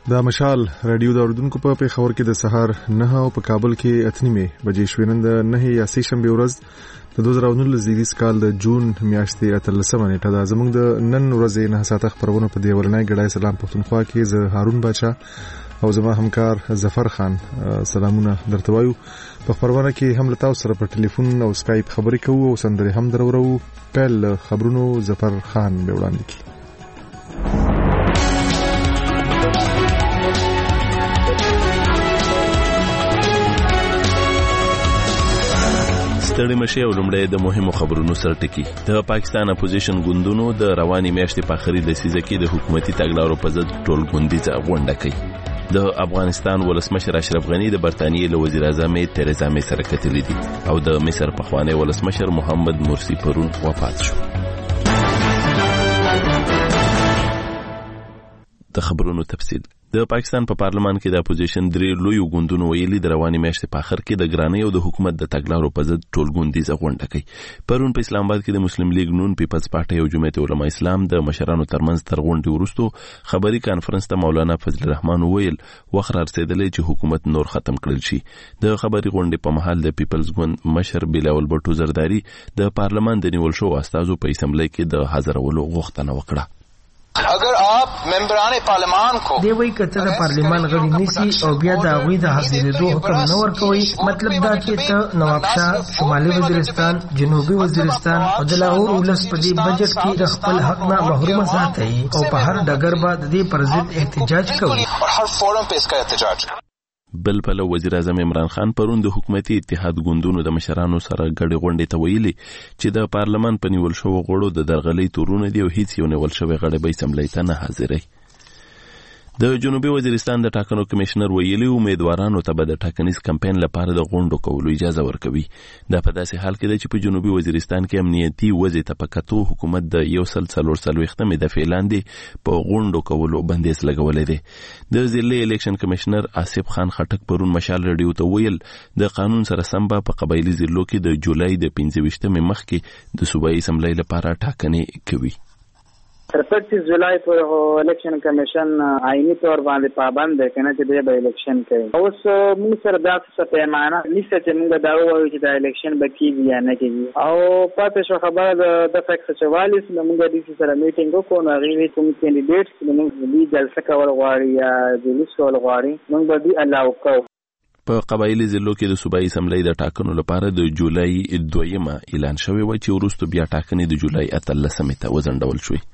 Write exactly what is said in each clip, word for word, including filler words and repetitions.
دا مشال رادیو د اردوونکو په پیښور کې د سهار نه او په کابل کې اتنیمه بجې شوې. نن د نه یا سې شنبه ورځ د دوه زره نولس زیږدیز کال د جون میاشتې اتلسمه نیټه ده. زموږ د نن ورځې نه ساعته خبرونه په دې ورنۍ ګډای سلام پښتونخوا کې زه هارون باچا او زما همکار ظفر خان سلامونه درته وایو. په خبرونه کې هم له تاسو سره په ټلیفون او سکایپ خبرې کوو او سندرې هم درورو. پیل خبرونو ظفر خان به وړاندې کړي. ستړي مشه او لومړی د مهمو خبرونو سره ټکی. د پاکستان اپوزیشن ګوندونو د رواني میاشتې په اخري لسیزه کې د حکومتي تګلارو په ضد ټولګوندیزه غونډه کوي. د افغانستان ولسمشر اشرف غنی د برتانیې له وزیر اعظم تریزا مې سره کتلي دي او د مصر پخوانی ولسمشر محمد مرسی پرون وفات شو. د خبرونو تفصیل. د پاکستان په پا پارلمان کې د اپوزیشن درې لوی ګوندونو ویلي د رواني میاشتې په اخر کې د ګرانۍ او د حکومت د تګلارو په ضد ټولګوندیزه غونډه کوي. پرون په اسلام آباد کې د مسلم لیگ نون پیپلز پارټي او جمعیت علماء اسلام د مشرانو ترمنځ تر غونډې وروسته خبري کانفرنس ته مولانا فضل الرحمن ویل وخت رسیدلی چې حکومت نور ختم کړل شي. د خبري غونډې په مهال د پیپلز ګوند مشر بلاول بټو زرداری د پارلمان د نیول شو استازو په اسمبلی کې د حاضرولو غوښتنه وکړه. اگر آپ ممبران پارلیمان کو دی وی کته د پارلیمان غړي نسی او بیا د غوی د حاضرېدو حکم نه ورکوي، مطلب دا چې ته نوابشاه، شمالي وزیرستان، جنوبي وزیرستان او د لاهور ولس په دې بجټ کې د خپل حق نه محروم ساتي او په هر ډګر باندې د پر ضد احتجاج کوي او هر فورم په اسکا احتجاج کوي. بل پلو وزیر اعظم عمران خان پرون د حکومتي اتحاد ګوندونو د مشرانو سره ګډې غونډې ته ویلي چې د پارلمان په نیول شوو غړو د درغلۍ تورونه دي او هیڅ یو نیول شوی غړی به اسمبلی ته نه حاضري. د جنوبي وزیرستان د ټاکنو کمشنر ویلي امیدوارانو ته به د ټاکنیز کمپاین لپاره د غونډو کولو اجازه ورکوي. دا په داسې حال کې ده چې په جنوبي وزیرستان کې امنیتي وضع ته په کتو حکومت د یو سل څلور څلوېښتمې دفعې لاندې په غونډو کولو بندیز لګولی دی. د ضلعي الیکشن کمشنر آصف خان خټک پرون مشال رادیو ته ویل د قانون سره سم به په قبایلي ضلعو کې د جولای د پنځه ویشتمې مخکې د صوبایي اسمبلی لپاره ټاکنې کوي. تر پچیس جولای پورې الیکشن کمیشن آئینی طور باندې پابند دی کنه چې د الیکشن کوي. اوس موږ سره دا څه پیمانه نشته چې موږ دا وایو چې دا الیکشن به کیږي یا نه کیږي. او پاتې شو خبره د د فیکس چوالیس موږ د دې سره میټینګ وکړو نو غوښتي کوم کینډیډیټس موږ د جلسه کول غواړي یا د لیست کول غواړي موږ به دې الاو کوو. په قبایلی ضلعو کې د صوبایي اسمبلی د ټاکنو لپاره د جولای دویمه اعلان شوی و چې وروسته بیا ټاکنې د جولای اتلسمې ته وځنډول شوې.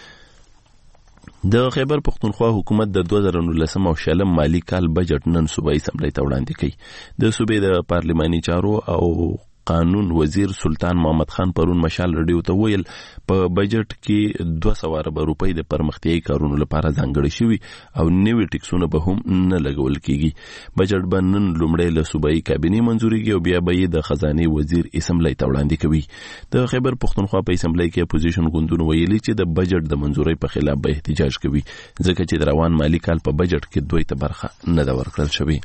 د خیبر پختونخوا حکومت د دوه زره نولسم او شلم مالی کال بجټ نن صوبایي اسمبلی ته وړاندې کړي. د صوبې د پارلماني چارو او قانون وزیر سلطان محمد خان پرون مشال رادیو ته ویل په بجټ کې دوه سوه اربه روپۍ د پرمختیایي کارونو لپاره ځانګړي شوي او نوي ټکسونه به هم نه لګول کیږي. بجټ به نن لومړی له صوبایي کابینې منظورېږي او بیا به یې د خزانې وزیر اسمبلی ته وړاندې کوي. د خیبر پختونخوا په اسمبلی کې اپوزیشن ګوندونو ویلي چې د بجټ د منظورۍ په خلاف به احتجاج کوي ځکه چې د روان مالی کال په بجټ کې دوی ته برخه نه ده ورکړل شوې.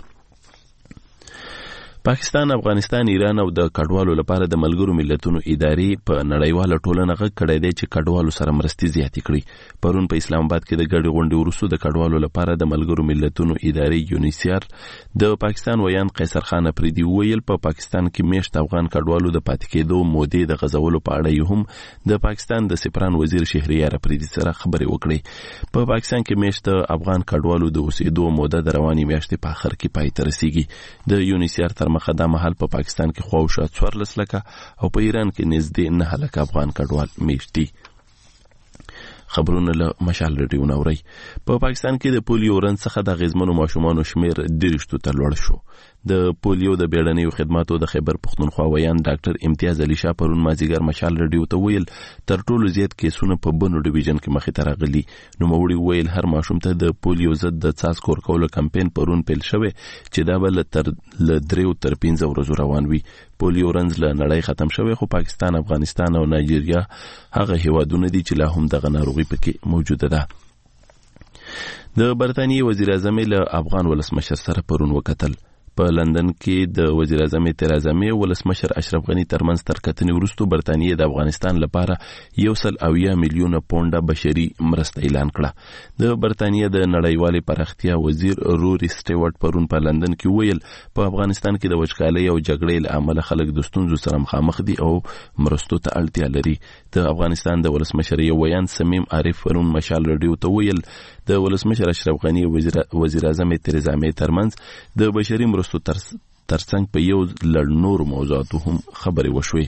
پاکستان، افغانستان، ایران او د کډوالو لپاره د ملګرو ملتونو ادارې په نړیواله ټولنه غږ کړی دی چې کډوالو سره مرستې زیاتې کړي. پرون په اسلام آباد کې د ګډې غونډې وروسته د کډوالو لپاره د ملګرو ملتونو ادارې یونیسیار د پاکستان ویان قیصر خان افریدي ویل په پا پاکستان کې میشت افغان کډوالو د پاتې کېدو مودې د غځولو په اړه هم د پاکستان د سپران وزیر شهریار افریدي سره خبرې وکړې. په پا پاکستان کې میشت افغان کډوالو د اوسېدو موده د رواني میاشتې په اخر کې پای ته رسیږي. د یونیسیار تر مخه دا مهال په پاکستان کې خواوشا څوارلس لکه او په ایران کې نږدې نه لکه افغان کډوال میشتي. خبرونه له مشال رادیو نوري. په پاکستان کې د پولیو رنځ څخه د غزمنو ماشومانو شمیر دېرشتو ته لوړ شو. د پولیو د بیړنیو خدماتو د خیبر پختونخوا ویان ډاکټر امتیاز علي شاه پرون مازیګر مشال رادیو ته ویل تر ټولو زیات کیسونه په بنو ډیویژن کې مخې ته راغلي. نو موري ویل هر ماشوم ته د پولیو ضد د څاڅکو ورکولو کمپاین پرون پیل شوی چې دا به تر ل دریو تر پنځه ورځو روان وي. پولیو رنځ له نړۍ ختم شوی خو پاکستان، افغانستان او نایجیریا هغه هیوادونه دي چې لا هم دغه ناروغي پکې موجوده ده. د برتانیې وزیر اعظم له افغان ولسمشر سره پرون وکتل. په لندن کې د وزیر اعظم تیرزا مې ولسمشر اشرف غنی ترمنځ تر کتنې وروسته برتانیې د افغانستان لپاره یو سل اویا میلیونه پونډه بشري مرسته اعلان کړه. د برتانیې د نړیوالې پراختیا وزیر روري سټیوارټ پرون په لندن کې ویل په افغانستان کې د وچکالۍ او جګړې له امله خلک د ستونزو سره مخامخ دي او مرستو ته اړتیا لري. د افغانستان د ولسمشر یو ویان سمیم عارف پرون مشال رادیو ته ویل د ولسمشر اشرف غنی وزیر وزیر اعظم تیرزا مې ترمنځ د بشري مرستو تر ترڅنګ په یو لړ نور موضوعاتو هم خبرې وشوې.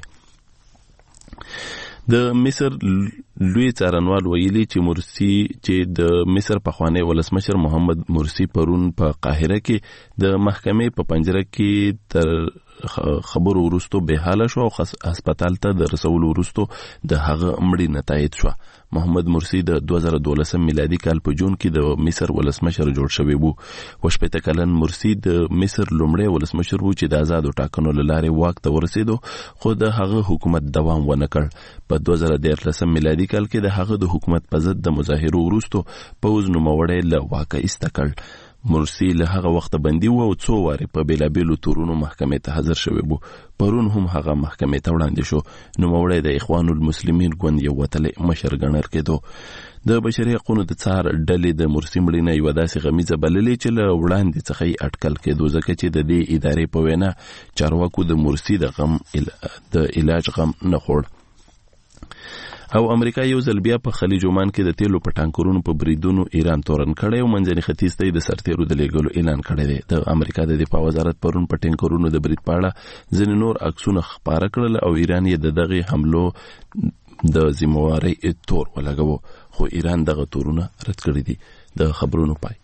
د مصر لوی څارنوال ویلي چې مرسی چې د مصر پخوانی ولسمشر محمد مرسی پرون په قاهره کې د محکمې په پنجره کې تر خبرو وروسته به حاله شو او هسپتال ته د رسولو وروسته د هغه مړی نتایج شو. محمد مرسی د دوه زره دولسم میلادي کال په جون کې د مصر ولسمشر جوړ شوی وو. وشپته کلن مرسی د مصر لومړی ولسمشر وو چې د آزادو ټاکنو له لارې واک ته ورسېدو خو د هغه حکومت دوام ونه کړ. په دوه زره دیارلسم میلادي کال کې د هغه د حکومت په ضد د مظاهرو وروسته پوځ نوموړی له واکه ایسته کړ. مرسی له هغه وخت بندي و او څو واره په بیلابیلو تورونو محکمې ته حاضر شوی وو. پرون هم هغه محکمې ته وړاندې شو. نوموړی د اخوان المسلمین ګوند یو وتلی مشر ګڼل کېدو. د بشري حقوقو د څار ډلې د مرسی مړینه یوه داسې غمیزه بللې چې له وړاندې څخه یې اټکل کېدو ځکه چې د دې ادارې په وینا چارواکو د مرسی د غم د علاج غم نه خوړ. او امریکا یو ځل بیا په خلیج عمان کې د تیلو په ټانکرونو په بریدونو ایران تورن کړی او منځني ختیځ ته د سرتیرو د لیږلو اعلان کړی دی. د امریکا د دفاع وزارت پرون په ټانکرونو د برید په اړه ځینې نور عکسونه خپاره کړل او ایران یې د دغه حملو د ذمہوارۍ تور ولګاوه خو ایران دغه تورونه رد کړی دي. د خبرونو پای.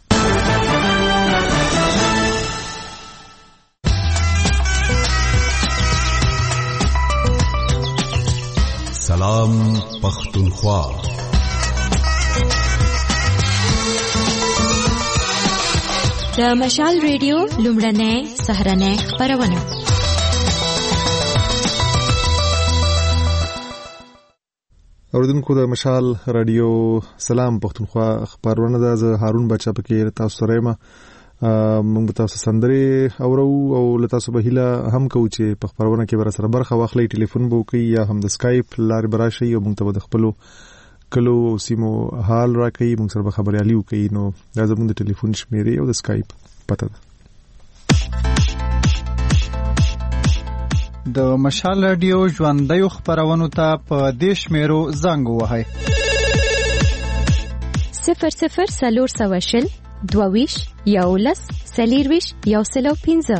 سلام پختونخوا. د مشال ریډیو لومړنۍ سهرنۍ خبرونه. اوریدونکو د مشال رادیو سلام پختونخوا خبرونه ده. زه هارون بچا پکې تاسو سره یم. موږ تاسو سندري اورو او له تاسو به هیله هم کوو چې په خبرونه کې بر سره برخه واخلئ. ټلیفون به وکړئ یا هم د سکایپ لارې براشي او موږ ته د خپل کلو سیمو حال راکړئ. موږ سره به خبريالي وکړئ. نو دا زموږ د ټلیفون شمیرې او د سکایپ پته ده. د مشال رادیو ژوندۍ خبرونه ته په دې شمیرو زنګ ووهئ. صفر صفر سلور سواشل دوویش یولس سلیرویش یو سلو پینزه.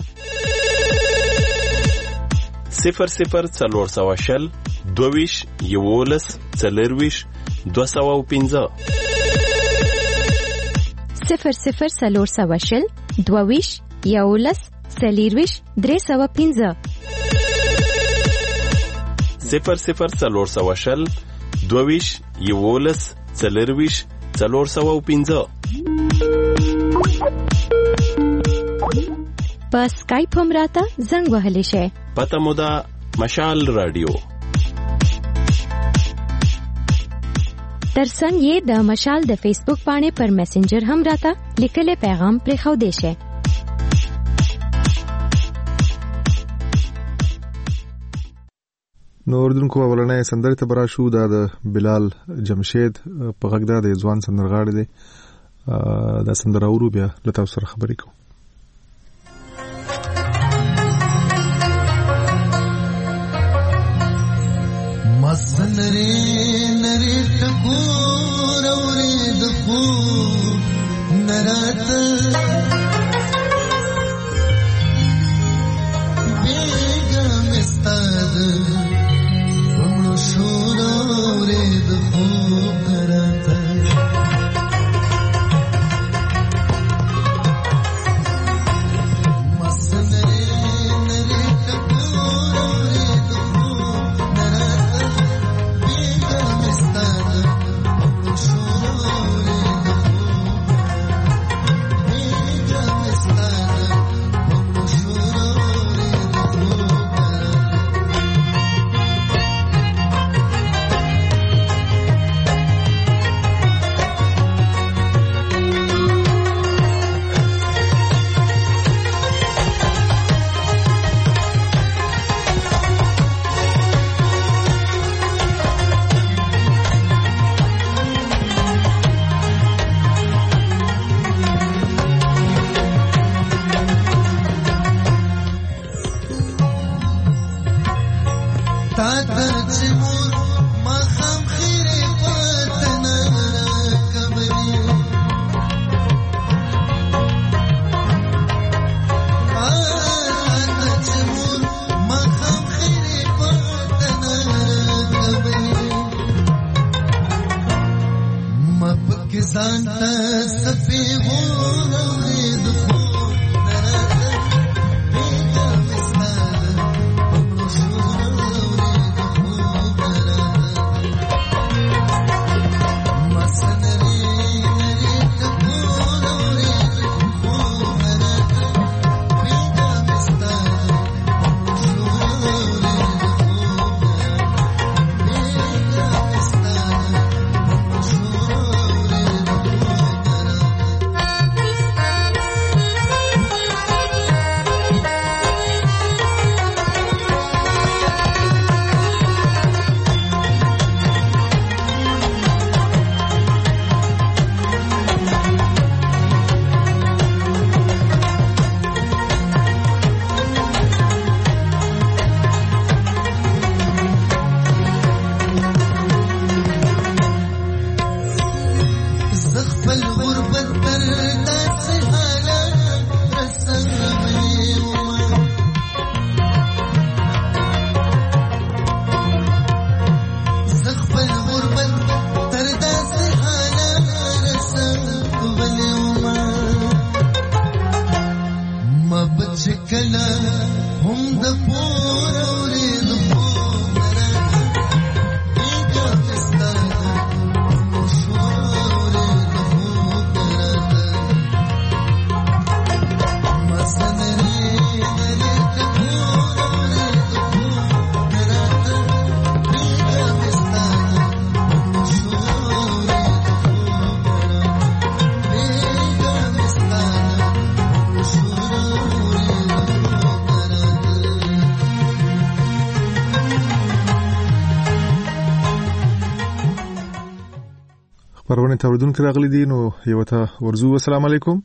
صفر صفر سلور سواشل دوویش یولس سلیرویش دو سو پینزه. صفر صفر سلور سواشل دوویش یولس سلیرویش درې سو پینزه. صفر صفر سلور سواشل دوویش یولس سلیرویش څلور سو پینزه. په سکایپ هم راته زنګ وهلی شئ. پته مو ده مشال رادیو. ترڅنګ یې د مشال د فیسبوک باندې پر میسنجر هم راته لیکلی پیغام پرېښودی شئ. نو اردوونکو اولنۍ سندرې ته براشو. دا د بلال جمشید په غږ ده، د ځوان سندرغاړی دی. دا سندره اورو بیا له تاسو سره خبرې کوو. مسنرې نری ټکور اورې د خو نرات بیګا مستاد ومړو شور اورې د خو نرات تاته چې مور ماښام خیرې وطن راکوي تاته چې مور ماښام خیرې وطن راکوي ما پکې ځان ته سپې وورورې د خوب نه راته بېګا مې ستا په مړو شورورې د خوب نه راته ما سنرې نرې ته وورورې د خوب نه راته بېګا مې ستا په مړو شورورې د خوب نه راته بېګا مې ستا په مړو شورورې د خوب نه راته زه خپل غربت تر داسې حالت رسولی ومه زه خپل غربت تر داسې حالت رسولی ومه ما به چې کله هم د پور اورېد خوب نه راته بېګا مې ستا په مړو شورورې د خوب نه راته ما سنرې نرې ته وورورې د خوب نه راته بېګا مې ستا په مړو شورورې د خوب نه راته بېګا مې ستا په مړو شورورې د خوب نه راته خبرونه توریدونکو راغلي دي نو یو ته ورزو. السلام علیکم.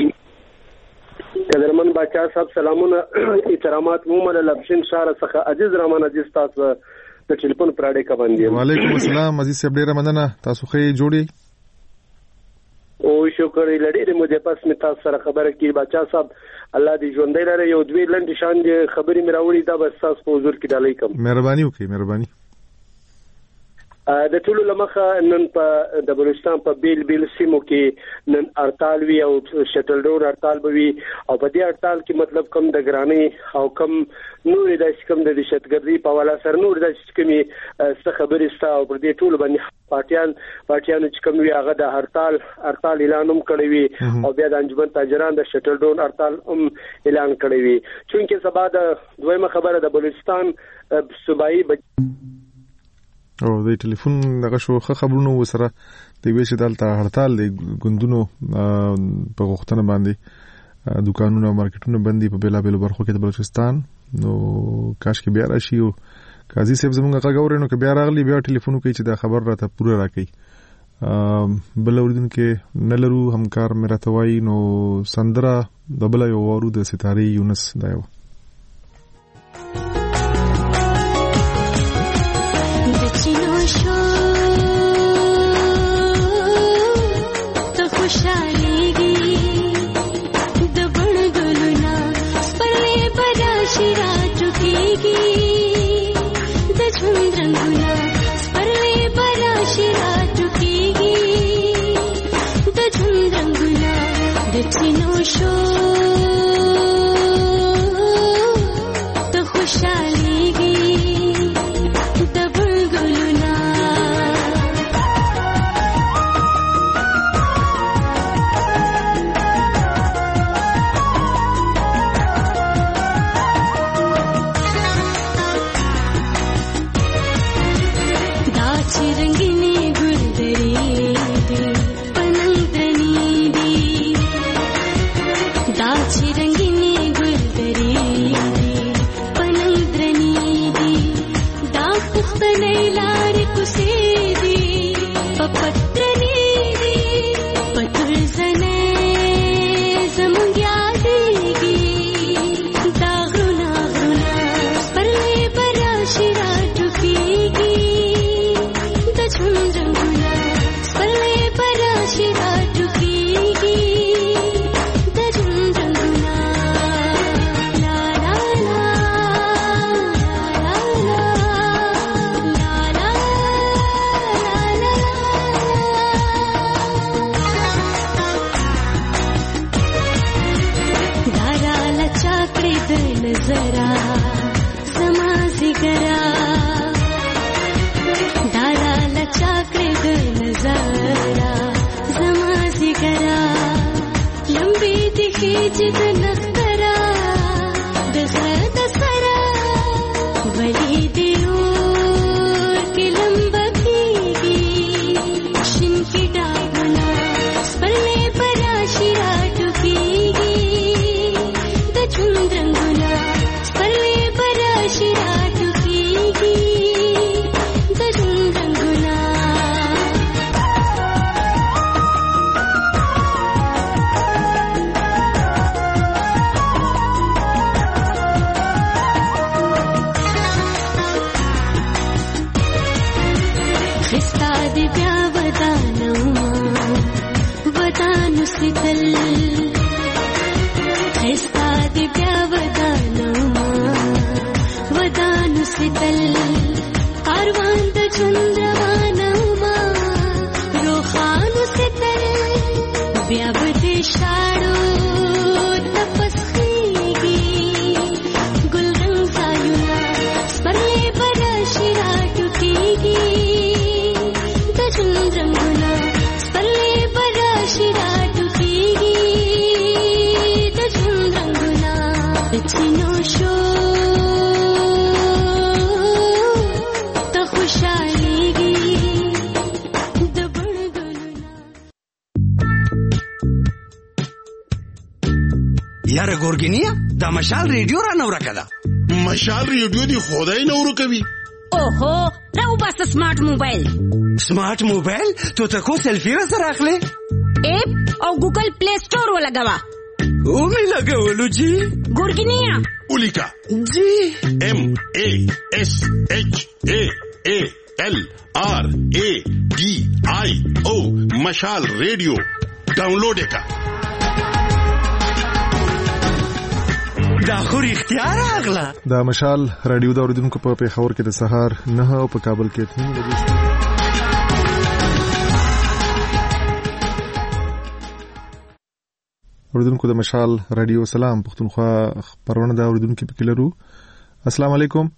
قدرمن باچا صاحب سلامونه احترامات مومن لبشن شهر څخه عزیز رحمان عزیز تاسو د ټلیفون پر اړه باندې. وعلیکم السلام عزیز صاحب ډیره مننه تاسو خې جوړی او شکر لري د مو د پس می تاسو سره خبره کی باچا صاحب الله دې ژوندۍ لري یو دوی لنډ شان دي خبرې مې راوړي دا بس تاسو په حضور کې ډالۍ کوم. مهرباني وکړئ مهرباني. د ټولو لمخه نن په د بلوچستان په بیل بیل سیمو کې نن هړتال وی او شټل ډور هړتال به وي او په دې هړتال کې مطلب کم د ګرانۍ او کم نور د کم د دهشتګردي په والا سر نور د کمی څه خبرې ستا او پر دې ټولو باندې پارټیان پارټیان چې کوم وی هغه د هړتال هړتال اعلان هم کړی وي او بیا د انجمن تاجران د شټل ډور هړتال هم اعلان کړی وي چونکه سبا د دویمه خبره د بلوچستان صوبایي او د ټلیفون دغه شو خبرونه وسره د وی چې دلته هړتال د ګوندونو په غوښتنه باندې دکانونه او مارکیټونه بندي په بیلا بیل برخو کې د بلوچستان نو کاش کې بیا راشي او قاضي صاحب زمونږ غاغورې نو کې بیا راغلی بیا ټلیفون کوي چې دا خبر راته پوره راکړي بل اوریدونکو نه لرو همکار مې راته وایي نو سندره د بل یو ورو د ستارې یونس دا یو Da زرا زما زګرا دارا لچا کړې د نظارا زما زګرا لمبي دي خېج د نخترا د زړه د سرا ولی دی اور کې لمبکیږي شین کې ډاګنا سپلې پراشي راټوکیږي د چوند رنگنا سپلې پراشي راټوکیږي د چوند رنگنا خستا دی بیا ودانوما ودانو ستل خستا دی بیا ودانوما ودانو ستل کاروان د ژوند روانوما روخانو ستل بیا بده شاړو تپسخیږي ګل رنگ سایونا سپرلې براشي راټوکیږي چندرنګنا سپلې براشي راټوکیږي د چندرنګنا چینو شو ته خوشاليږي د بڼګلنا یاره ګورګینیا دا مشال ریډیو را نو راکړه مشال ریډیو دی خدای نو ورکوي اوهو راو بس سمارټ موبایل سمارټ موبایل تو ته کو سیلفی را سره اخلي اپ او ګوګل پلی سٹور ولګوا او می لګولو جی ګورګینیا اولیکا جی ام ا اس اچ ا ا ال آر ا ډي آی او مشال ریډیو ډاونلوډ کا دا خو اختیار اغلا دا مشال رادیو د اوریدونکو په پیښور کې د سهار نه او په کابل کې اثنين بجې اوریدونکو د مشال رادیو سلام پښتونخوا پرونه دا اوریدونکو په کلرو السلام علیکم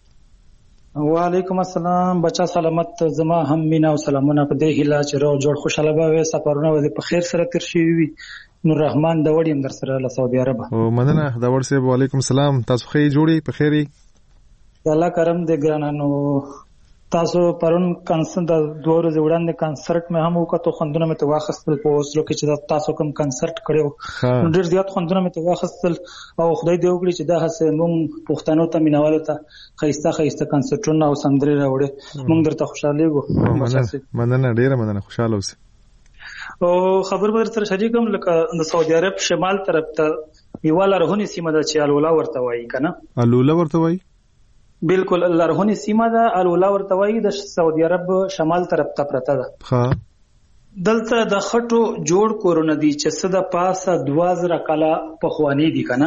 وعلیکم السلام بچا سلامت زما هم مینا او سلامونه په دې هیله چې رو جوړ خوشاله به سفرونه و په خیر سره تر شي وي نور رحمان د وړیم در سره له سعودي عرب او مننه دا ورسې وعلیکم السلام تاسو خې جوړي په خیري الله کرم دې ګرانانو تاسو پرون کنسرت د دوه ورځې وړاندې کنسرت مې هم وکړو خوندونه مې ته واخستل په اوسلو کې چې تاسو کوم کنسرت کړو ډېر زیات خوندونه مې ته واخستل او خدای دې وکړي چې دا هڅه مونږ پښتنو ته مینوالو ته خيسته خيسته کنسرتونه او سندري راوړي مونږ درته خوشاله یو مننه ډېر مننه خوشاله اوسئ او خبر به تر شریکم لکه د سعودي عرب شمال طرف ته یو لرهونی سیمه د چالولا ورته وایي کنه الولا ورته وایي بالکل لرهونی سیمه د الولا ورته وایي د سعودي عرب شمال طرف ته پرته ده ها دلته د خټو جوړ کورونه دي چې صد پاسه دوازره کاله پخوانی دي کنه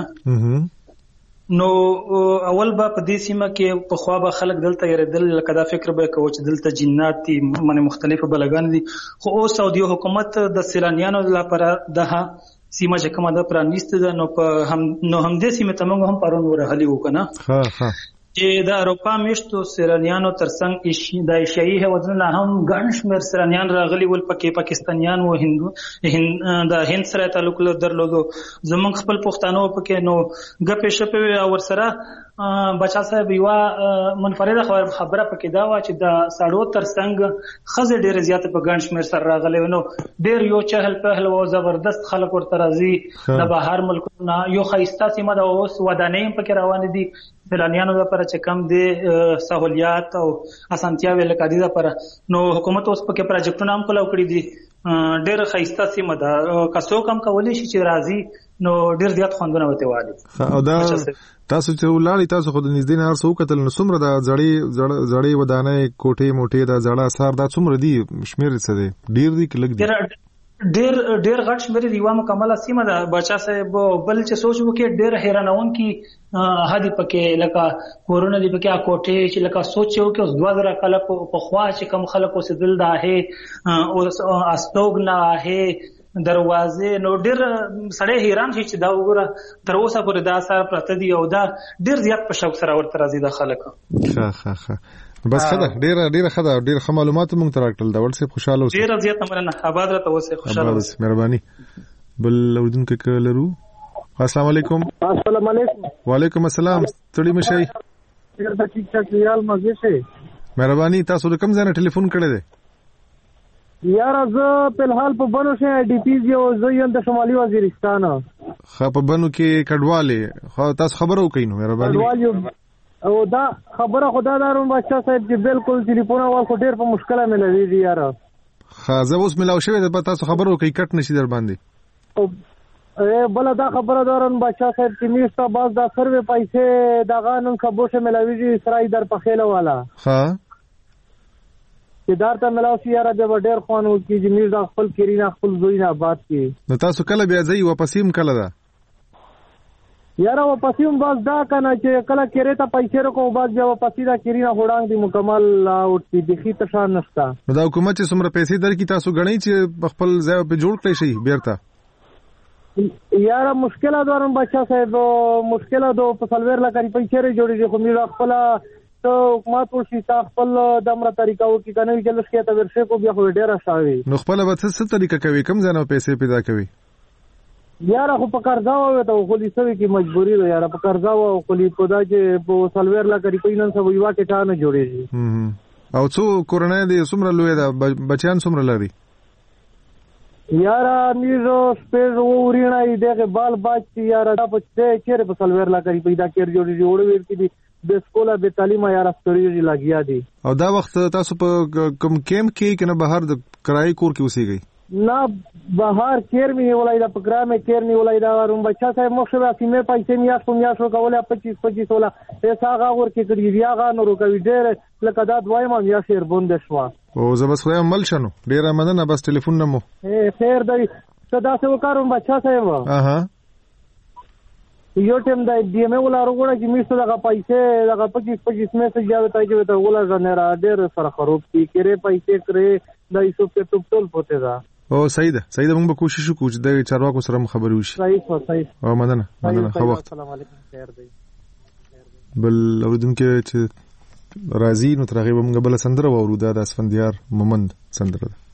نو اول با په دې سیمه کې په خوا به خلک دلته یریدل لکه دا فکر به کوي چې دلته جنات دي من مختلفه بلګان دي خو او سعودي حکومت د سیلانیانو لپاره د سیمه چې کومه د پرانیست ده نو په هم نو هم دې سیمه ته موږ هم پرون ورغلي وکنه ها ها چې د اروپا میشتو سیلانیانو ترڅنګ د ایشیایي هیوادونو هم ګڼ شمېر سیلانیان راغلي ول پکې پاکستانیان او هندو د هند سره تعلق درلودو زمونږ خپل پښتانه پکې نو ګپې شپې او ورسره بچا صاحب یو منفرده خبره پکې دا و چې د ساړو ترڅنګ خزه ډېر زیات په ګڼ شمېر سره راغلي نو ډېر یو چهل پهل او زبردست خلک ورته راځي د بهر ملکونو یو خیسته سیمه د اوس ودانۍ پکې روان دي سیلانیانو لپاره چې کم دي سہولیات او اسانتیاوي لکه دي لپاره نو حکومت اوس پکې پروجیکټونه هم کولاو کړی دي ډېر خیسته سیمه ده کسو کم کولی شي چې راځي نو ډېر زیات خوندونه وته والي او دا تاسو چې ولالي تاسو خو د نږدې نه ارسو کتل نو څومره د زړې زړې ودانې کوټې موټې د زړه اثر دا څومره دي شمیر څه دي ډېر دي کلک دي ډېر ډېر غټ شمیر دی یو مکمله سیمه ده بچا صاحب بل چې سوچ وکړي ډېر حیرانون کی هدي پکې لکه کورونه دی پکې کوټې چې لکه سوچ وکړي اوس دوه زره کاله په خوا چې کم خلک اوس دل ده او استوګ نه ہے دروازې نو ډیر سړی حیران شي چې دا وګوره تر اوسه پورې دا اثار پرته دي او دا ډیر زیات په شوق سره ورته راځي د خلکو. ښه ښه ښه بس خدا ډیره ډیره خدا ډیره ښه معلومات مونږ ته راکړل دا ورسې خوشاله اوسئ. ډیره زیاته مننه. آباد راته اوسئ خوشاله اوسئ. مهرباني. بل اردوونکو کې لرو. السلام علیکم. السلام علیکم. وعلیکم السلام. ستړي مشئ. ډیر د ټیک ټاک ریال مزه شه. مهرباني. تاسو کوم ځای نه ټلیفون کړی دی؟ یاره زه په الحال په بنو شه ډي پی زی او زه یم د شمالي وزیرستان. خا په بنو کې کډواله خو تاسو خبرو کوي نو مهرباني. کډوال او دا خبره خدا داروم بادشاہ صاحب چې بالکل ټلیفون اول خو ډیر په مشکله ملوي دي یاره. خا زه اوس ملاو شوی د تاسو خبرو کوي کټ نشي در باندې. بل دا خبره دارن بادشاہ صاحب چې میستا باز دا سروې پیسې دا غانن خبره ملوي دي سرای در په خېله والا. ها چې دارته ملاوي یاره د ډېر خوانو کې چې میرزا خپل کرینا خپل زوی نه آباد کی. نو تاسو کله بیا ځي واپسیم کله ده؟ یاره واپسیم باز دا کنه چې کله کېره ته پیسې رکو باز بیا واپسی دا کرینا هوډانګ دی مکمل او د خې تشان نشتا. نو دا حکومت چې څومره پیسې درکې تاسو غنئ چې خپل ځای په جوړ کړئ شي بیرته. یاره مشکله دارم بادشاہ صاحب مشکله دو په سلویر لکه پیسې جوړې خو میرا خپل تو حکومت ورشي تا خپل د امر طریقو کې کنه چې لږه ته ورشه کو بیا خو ډیره شاوي. نو خپل به څه طریقه کوي کوم ځنه پیسې پیدا کوي؟ یاره خو په قرضا و ته خو دې سوي کې مجبوری ده یاره په قرضا و خو دې په دا چې په سلویر لا کوي نن سبا یو کې تا نه جوړېږي. او څو کورونه دې څومره لوی ده بچیان څومره لري؟ یاره میرو سپېز وورینای دغه بال باج یاره دا په څه چیرې په سلویر لا کوي پیدا کېږي جوړېږي وړ ویر کې د سکولا به تعلیم یاره ستوري لګیا دي. او دا وخت تاسو په کوم کیمپ کې کنه بهر د کرای کور کې اوسېږئ؟ نه بهر کیر می ولای دا پروګرام کیر می ولای دا روم بچا صاحب مخه سیمه پیسې میاش په میاش کوله پچیس پچیس ولا پیسې هغه ور کې کړی بیا هغه نو کوي ډېر لکه دا دوی ما یا شیر بوند شو. او زه بس خو عمل شنو ډېر مننه بس ټلیفون نمو. اے خیر دی صدا څه وکړم بچا صاحب. اها یو ټیم دا دی مې ولا وروړه چې میسته دغه پیسې دغه پچیس پچیس میسج جاوه ته چې ته ولا ځنه را ډېر سره خراب کی کړي پیسې کړې د ایسو په ټوپ ټول پته دا. او صحیح ده صحیح ده موږ به کوشش وکړو چې د چارواکو سره خبرې وشي. صحیح صحیح او مننه مننه خو وخت. السلام علیکم خیر دی. بل اوردونکو چې راځي نو ترغه موږ بل سندره وورو دا د اسفندیار مومند سندره ده.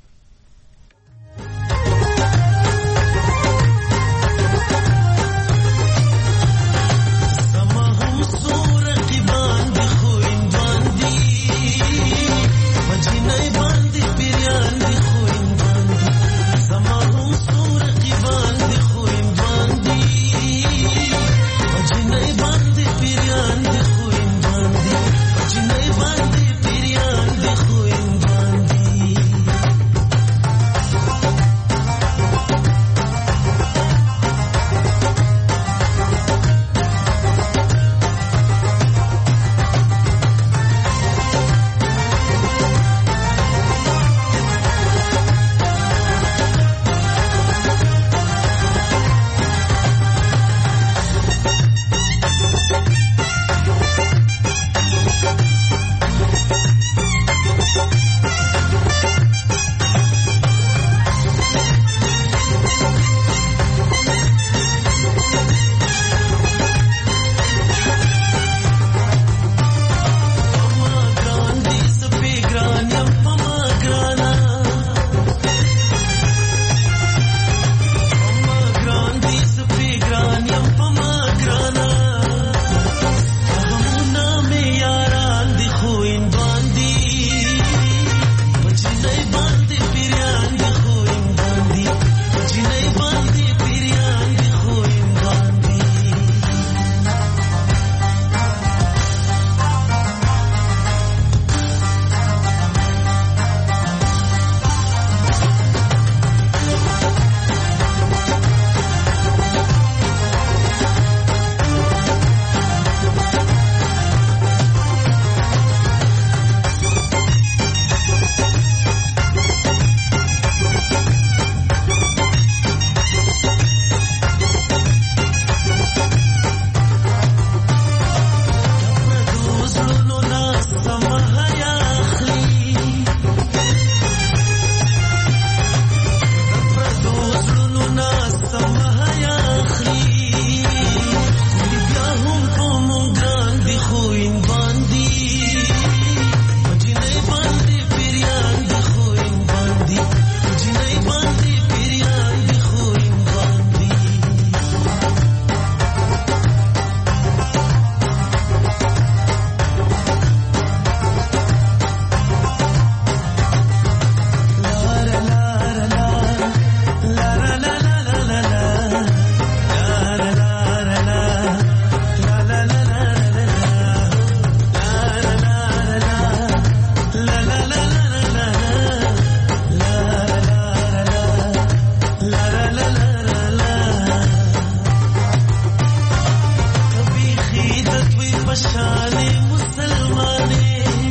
पशाने मुसलमाने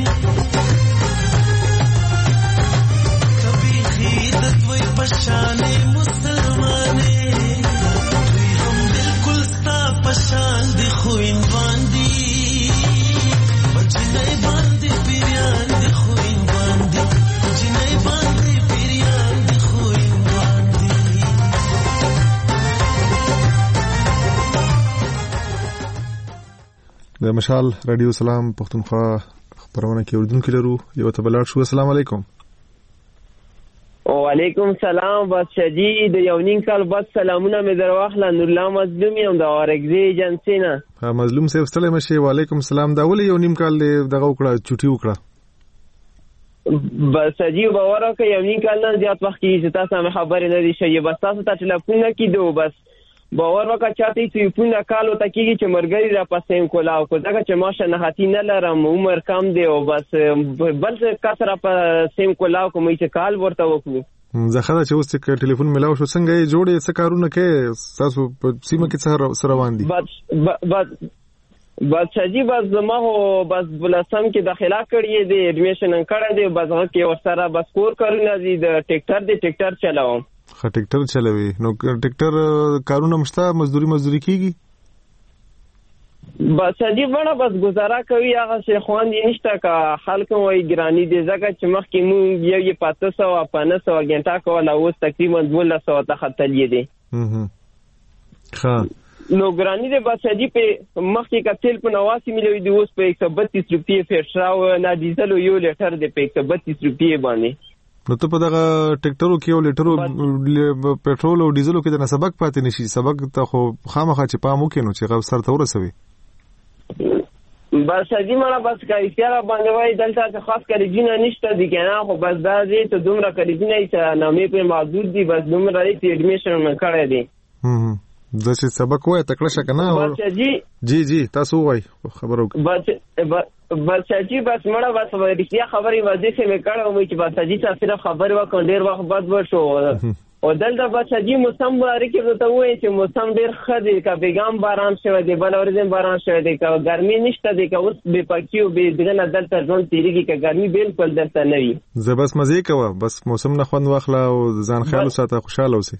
कभी खीदत वही पशाने मुसलमाने हम बिल्कुल सा पशान दे खुइन बांदी बचने बांदी पिरियान दे खुइन बांदी बचने बांदी पिरियान दे खुइन बांदी د مشال رادیو سلام پښتونخوا خبرونه کې اردن کې لرو یو ته بلار شو. السلام علیکم. وعلیکم السلام. بس شدید یو نیم کال بس سلامونه مې درواخله. نور الله مظلوم یم د اورګزی ایجنسی نه. ها مظلوم صاحب ستړی مشه. وعلیکم السلام. دا ولې یو نیم کال دغه وکړه چټي وکړه؟ بس شدید باور وکړه یو نیم کال نه زیات وخت کې چې تاسو مې خبرې نه دي شوې. بس تاسو ته ټلیفون نه کیدو. بس باور وکړه چاته چې پونه کالو تکیږي چې مرګري را پسې کولاو کو ځکه چې ماشه نه هتی نه لرم عمر کم دی او بس بل څه کثره په سیم کولاو کوم چې کال ورته وکړو. زه خدای چې اوس چې ټلیفون ملاو شو څنګه یې جوړې څه کارونه کې تاسو په سیمه کې څه سره روان دي؟ بس بس بس شجی بس زما هو بس بلسم کې داخله کړی دی اډمیشن کړی دی بس هغه کې ورسره بس کور کارونه دي د ټریکټر دی ټریکټر چلاوم. خا ټریکټر چلوي نو ټریکټر کارونه مشته مزدوري مزدوري کیږي؟ بس شجی بڑا بس گزاره کوي هغه څه خوان دي نشته کا خلک وای ګرانی دي ځکه چې مخکې مونږ یو یې پاتې سو او پنځه سو غنټه کوله اوس تقریبا دوه سو ته خطلې دي. هم ښه نو ګرانی دي بس شجی په مخکې کتل په نواسی ملوي دی اوس په ایک سو بتیس روپیه پیټرو نه ډیزل یو لیټر دی په ایک سو بتیس روپیه باندې. نو ته په دغه ټریکټرو کې یو لیټرو پېټرول او ډیزلو کې د سبق پاتې نشي. سبق ته خو خامخا چې پام وکړو چې غو سر ته ورسوي. بس دې مړه بس کای سیاره باندې وای دلته خاص کړي جنا نشته دي کنه خو بس دا دې ته دومره کړي نه چې نامې په محدود دي بس دومره دې اډمیشن نه کړی دي. هم دا چې سبق وای تکړه شکنه بس جی جی جی تاسو وای خبرو بس بس چې بس مړه بس ورته خبري وځي چې مې کړو مې چې بس چې تاسو خبر وکړ ډیر وخت بعد وشو او دلته بس چې موسم باندې کې ته وای چې موسم ډیر خدي کا بیګام باران شوی دی بل ورځم باران شوی دی کا ګرمي نشته دی کا اوس به پکیو به دغه دلته ځون تیریږي کا ګرمي بالکل درته نه وي. زه بس مزه کوم بس موسم نه خوند واخلا او ځان خیال ساته خوشاله اوسئ.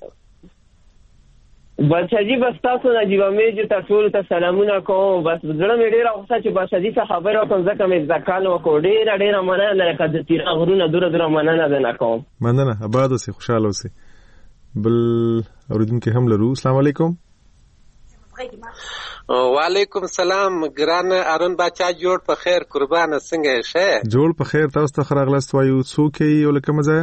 بچاجي بس تاسو نه جوامې چې تاسو ته سلامونه کوم. بس زړه مې ډیر اوسه چې بچاجي څه خبره کوم ځکه مې ځکانو کو ډیر ډیر مننه لکه د تیر غرونه دور دور مننه ده کوم. مننه آباد اوسئ خوشاله اوسئ. بل اوریدونکو هم لرو. السلام علیکم. وعلیکم السلام ګران ارون بچا جوړ په خیر قربانه څنګه شه جوړ په خیر تاسو ته خراغلست وایو څوک یې ولکه مزه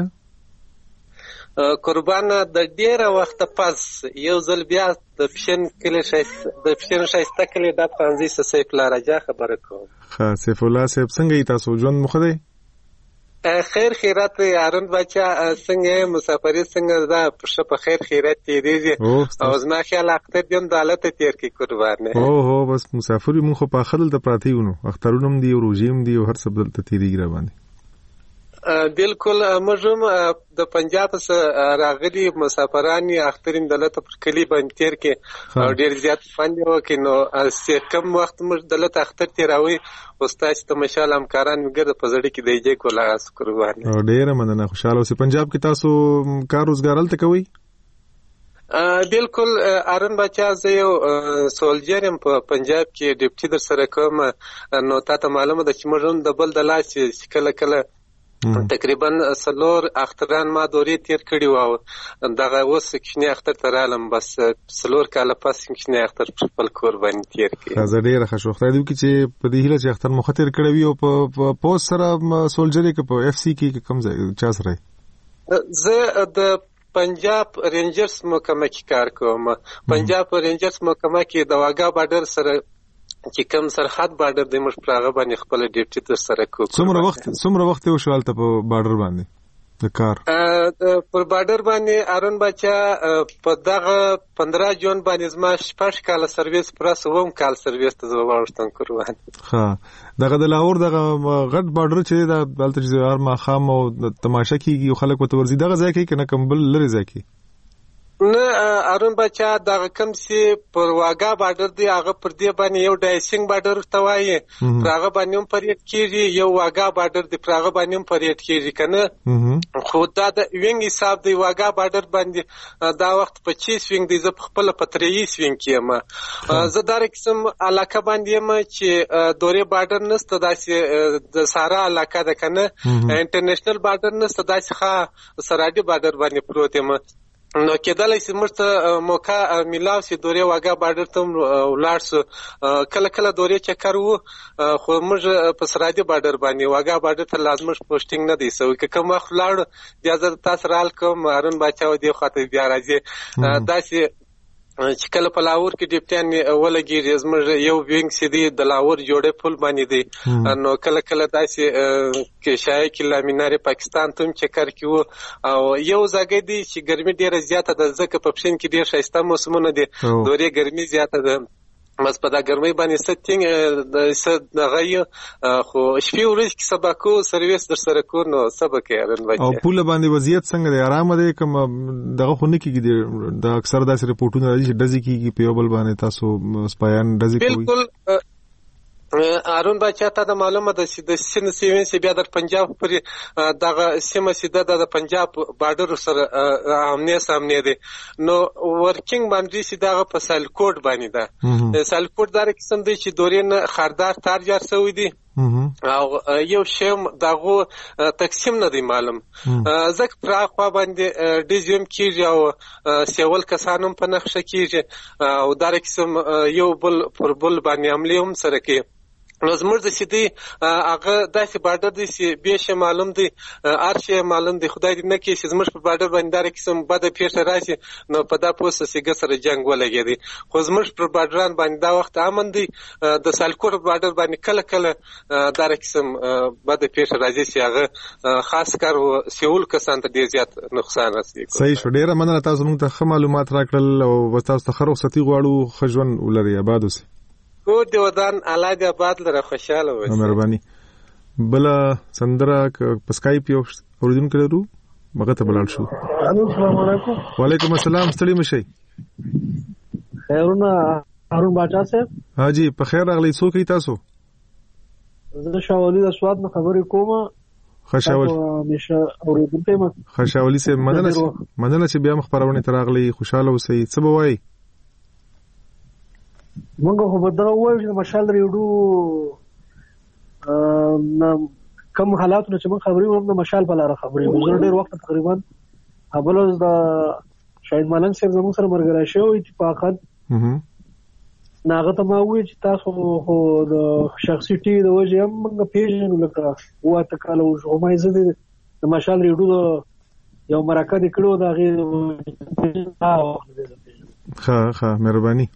قربانه د ډیره وخت پس یو ځل بیا د فشن کلی شایسته د فشن شایسته کلی د پنځه سیف الله راجا خبره کوم. ها سیف الله صاحب څنګه تاسو ژوند مخ دی؟ خیر خیرات ارون بچا څنګه مسافرې څنګه دا په خیر خیرات تیریږي او زما خیال اختر دیم دالت تیر کی قربانه او هو بس مسافرې مونږ په خدل ته پراتیونو اخترونم دی او روزیم دی او هر څه بدل ته تیریږي را باندې. بالکل موږ د پنجاب څخه راغلي مسافرانی اخترین دلته پر کلی باندې تیر کې او ډیر زیات فن وکړي نو چې کم وخت موږ دلته اختر تیراوي استاد ته مشال همکاران وګړه په ځړې کې دیږي کولا اس قربانه او ډیر مننه خوشاله اوسئ. پنجاب کې تاسو کار روزګار لته کوي؟ بالکل ارن بچا زه یو سولجر يم په پنجاب کې ډیپټي در سره کوم نو تاسو معلومه ده چې موږ د بل د لاس کله کله تقریبا سلور اختران ما دوري تیر کړی و دغه اوس کښنی اختر ترالم بس سلور کاله پس کښنی اختر خپل کور باندې تیر کړی. زه ډیر ښه خدای دې چې په دې هیله چې اختر مخاطر کړی وي او په پوس سره سولجری کې په اف سی کې کم ځای چا سره زه د پنجاب رینجرز محکمه کې کار کوم. پنجاب رینجرز محکمه کې د واګا بارډر سره چې کوم سرحد بارډر د موږ پراغه باندې خپل ډیوټي تر سره کوو. څومره وخت څومره وخت یو شوالته په بارډر باندې د کار پر بارډر باندې ارون بچا په دغه پندرہ جون باندې زما شپږ کال سرویس پرس ووم کال سرویس ته زوړشتم قربان. ها دغه د لاهور دغه غټ بارډر چې د دلته چې هر ما خام او تماشا کیږي خلک وته ورزي دغه ځای کې کنه کمبل لري ځای کې نه ارون بچا دغه کوم چې پر واګا بارډر دی هغه پر دې باندې یو ډایسینګ بارډر ته وایي پر هغه باندې هم پریټ کیږي یو واګا بارډر دی پر هغه باندې هم پریټ کیږي کنه خو دا د وینګ حساب دی واګا بارډر باندې دا وخت پچیس وینګ دی زه خپل په تریس وینګ کېم زه دا قسم علاقه باندې یم چې دورې بارډر نشته داسې د سارا علاقه ده کنه انټرنیشنل بارډر نشته داسې ښه سرحدي بارډر باندې پروت یم نو کېدلای شي موږ ته موقع میلاو شي دورې واګا بارډر ته ولاړ شو کله کله دورې چکر وو خو موږ په سرحدي بارډر باندې واګا بارډر ته لازم پوسټینګ نه دی سوی که کوم وخت ولاړ بیا زه تاسو رال کوم هارون باچا و دې خواته بیا راځي داسې چې کله په لاهور کې ډیپټیان ولګي زموږ یو وینګ چې دی د لاهور جوړې پل باندې دی نو کله کله داسې کې شایع کې لامینارې پاکستان ته هم چکر کې وو او یو ځای دی چې ګرمي ډېره زیاته ده ځکه په پښین کې ډېر ښایسته موسمونه دي دورې ګرمي زیاته ده بس په دا ګرمۍ باندې ستینګ د ست دغه خو شپې ورځ کې سبقو سرویس در سره کو نو سبق یې ارن بچي او پوله باندې وضعیت څنګه دی آرام دی کوم دغه خو نه کیږي د اکثر داسې رپورټونه راځي چې دزي کیږي په یو بل باندې تاسو سپایان دزي کوي بالکل ارون بچا ته د معلومه ده چې د سین سیمه سی بیا د پنجاب پر دغه سیمه سیده د پنجاب بارډر سره امنیه سامنے دي نو ورکینګ باندې سی دغه په سالکوټ باندې ده سالکوټ دغه قسم دی چې دورین خاردار تار جار سوی دی او یو شیم دغه تقسیم نه دی معلوم زک پر خوا باندې ډیزیم کیږي او سیول کسانم په نقشه کیږي او دغه قسم یو بل پر بل باندې عملی هم سره کوي نو زموږ د سیدی هغه داسې بارډر دی چې بیشه معلوم دی ارشه معلوم دی خدای دې نه کړي چې زموږ په بارډر باندې دا قسم بده پیښه راشي نو په دا پوسټ سیګه سره جنگ ولګي خو زموږ په بارډران باندې دا وخت امن دی د سالکوټ بارډر باندې کله کله دا قسم بده پیښه راځي چې هغه خاص کار او سیول کسان ته ډیر زیات نقصان رسوي صحیح شو ډیره مننه تاسو موږ ته معلومات راکړل او تاسو ته خرو ستي غواړو خجون ولري آباد اوسئ کو دی ودان الله دې آباد لره خوشاله وي مهرباني بل سندره په سکایپ یو اوریدون کړو مګه ته بلال شو السلام علیکم وعلیکم السلام ستړي مشي خیرونه هارون باچا صاحب ها جی په خیر راغلی څوک تاسو زه شاولي د سواد نه خبرې کوم خوشاول همیشه اوریدونکو ما خوشاولي سه مننه مننه چې بیا مخبرونه تراغلی خوشاله اوسئ څه بوای مونږ خو به دا وایو چې مشال ریډو کوم حالاتونه چې مونږ خبرې وم د مشال په لاره خبرې وم زه ډېر وخت تقریبا ابلوز د شاهد ملنګ صاحب زموږ سره مرګرا شوی اتفاقات ناغه ته ما وایي چې تاسو خو د شخصي ټي د وجه هم موږ پیژنو لکه واته کاله او ما یې د مشال ریډو یو مرکه د کړو دا غي ها ها مهرباني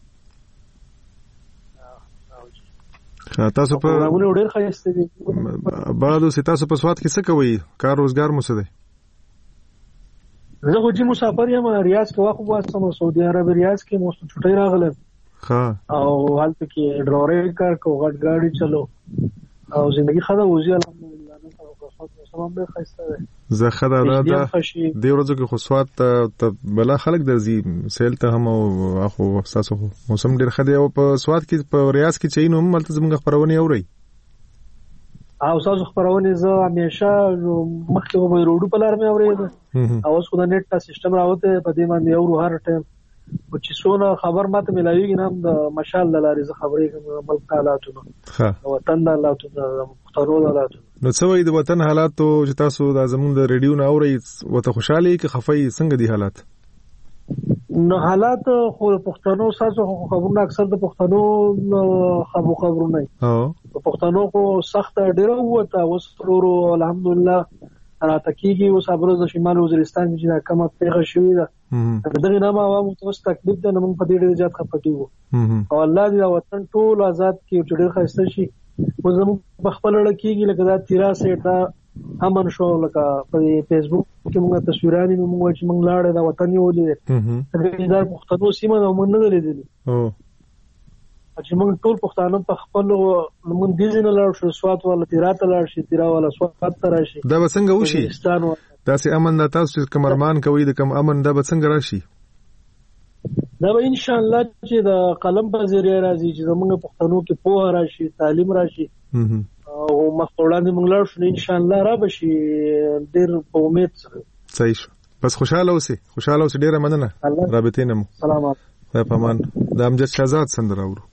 تاسو په راغونې ډېر خاصه دي بعد اوس تاسو په سواد کې څه کوي کار روزګار مو څه دی زه خو چې مسافر یم ریاض کې واخو واسم سعودي عرب ریاض کې مو چھټي راغله ها او حالت کې ډرورې کار کو غټ گاډي چلو او ژوندۍ خدا وځي الحمدلله نن تاسو په سلام به خاصه ده زه خدا دا د ورځو کې خو سواد ته بلا خلک درځي سیل ته هم او خو تاسو موسم ډیر خدای او په سواد کې په ریاض کې چینو هم ملته زموږ خبرونه اوري او تاسو خبرونه زه همیشه مخکې به روډو په لار مې اوري او اوس خو د نت تا سیستم راوته په دې باندې اورو هر ټیم او چې څونه خبر ماته ملایوي نام د مشال د لارې زه خبرې کوم ملک حالاتونه ها وطن د حالاتونه مختارو د حالاتونه نو څه وایي د وطن حالاتو چې تاسو د زموږ د ریډیو نه اوري وته خوشاله کې خفای څنګه دي حالات نو حالات خو د پښتنو ساسو خبرونه اکثر د پښتنو خبرو خبرونه ها په پښتنو خو سخت ډیره وته وسرورو الحمدلله راته کیږي او صبر د شمال وزیرستان چې کومه پیغه شوې ده دغه نامه عوامو ته تکلیف ده نو موږ په دې ډېر زیات خپټیو او الله دې وطن ټول آزاد کړي ډېر خسته شي او زموږ په خپل لړکیږي لکه دا تیرا سیټ دا امن شو لکه په فیسبوک کې موږ تصویرانی نو موږ چې موږ لاړ دا وطن یو دې دا پښتنو سیمه نو موږ نه لیدل او چې موږ ټول پښتانه په خپل موږ دې نه لاړ شو سواد ولا تیرا ته لاړ شي تیرا ولا سواد ته راشي دا وسنګ وشي دا سي امن د تاسو کمرمان کوي د کم امن دا وسنګ راشي دا به ان شاء الله چې د قلم په ذریعہ راځي چې زموږ پښتنو کې پوهه راشي، تعلیم راشي او مخ وړاندې موږ لاړ شو ان شاء الله را بشي ډېر په امید سره. صحیح شو. بس خوشاله اوسئ، خوشاله اوسئ. ډېره مننه رابطې نه مو. سلام خدای په امان. د امجد شهزاد سندره اورو.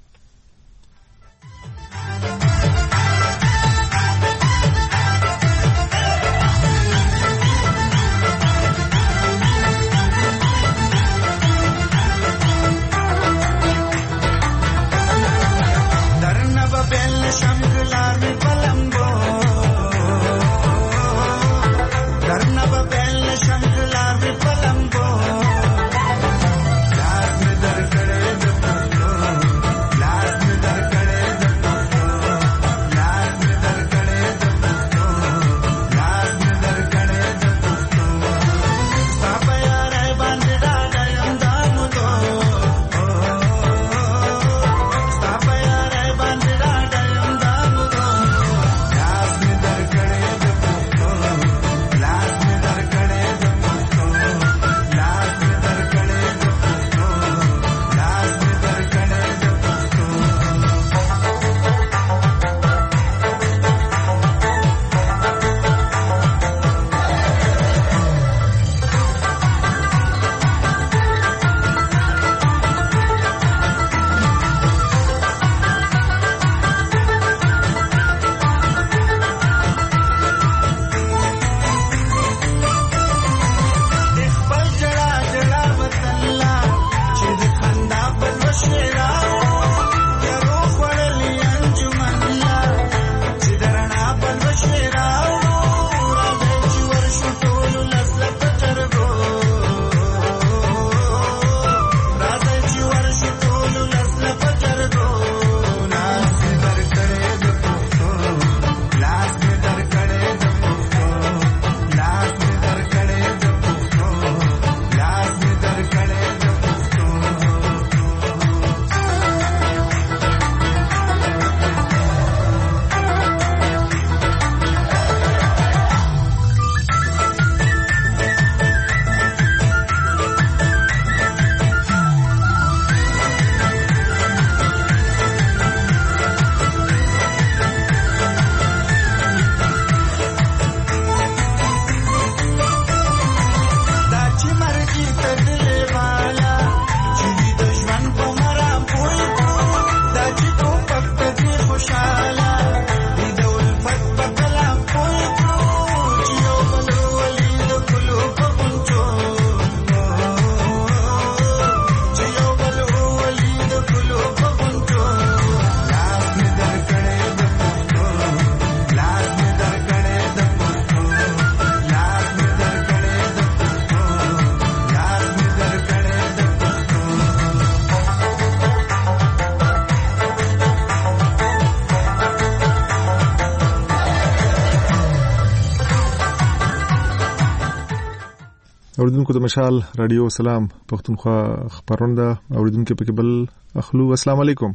اوریدونکو د مشال رادیو سلام پښتونخوا خبرونه اوریدونکو په بل اخلو. السلام علیکم.